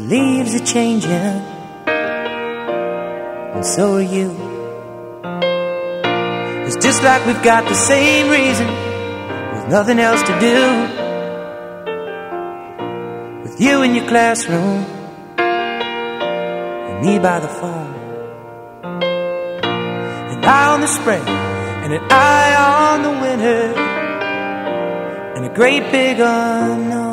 leaves are changing, and so are you. It's just like we've got the same reason, with nothing else to do. With you in your classroom, and me by the phone, an eye on the spring, and an eye on the winter, and a great big unknown.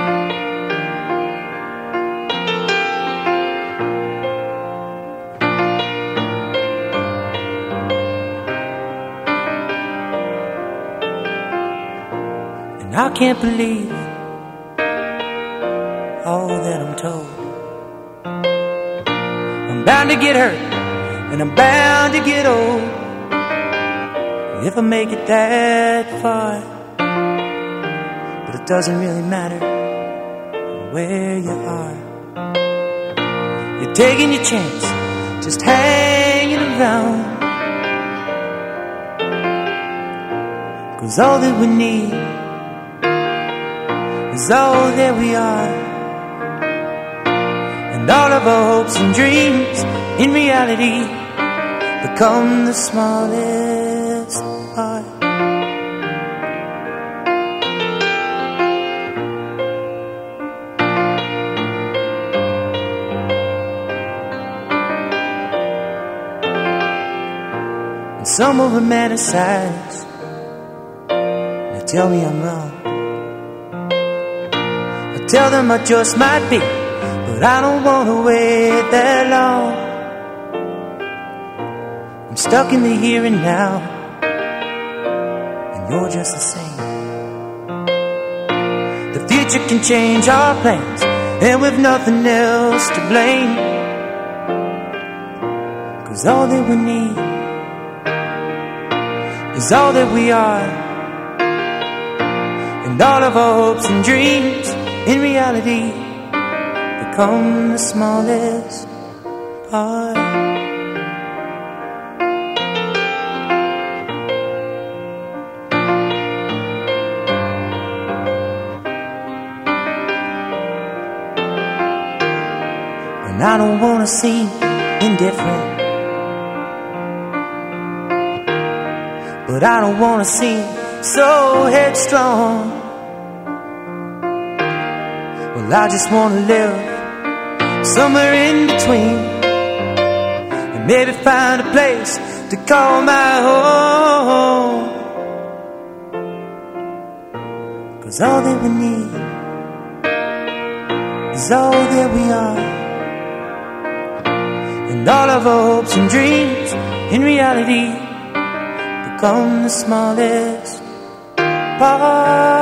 I can't believe all that I'm told. I'm bound to get hurt, and I'm bound to get old, if I make it that far. But it doesn't really matter where you are. You're taking your chance, just hanging around, 'cause all that we need is all that we are, and all of our hopes and dreams in reality become the smallest part. And some will romanticize, they tell me I'm wrong. Tell them I just might be, but I don't want to wait that long. I'm stuck in the here and now, and you're just the same. The future can change our plans, and we've nothing else to blame, 'cause all that we need is all that we are, and all of our hopes and dreams in reality become the smallest part. And I don't want to seem indifferent, but I don't want to seem so headstrong. Well, I just want to live somewhere in between, and maybe find a place to call my home, 'cause all that we need is all that we are, and all of our hopes and dreams in reality become the smallest part.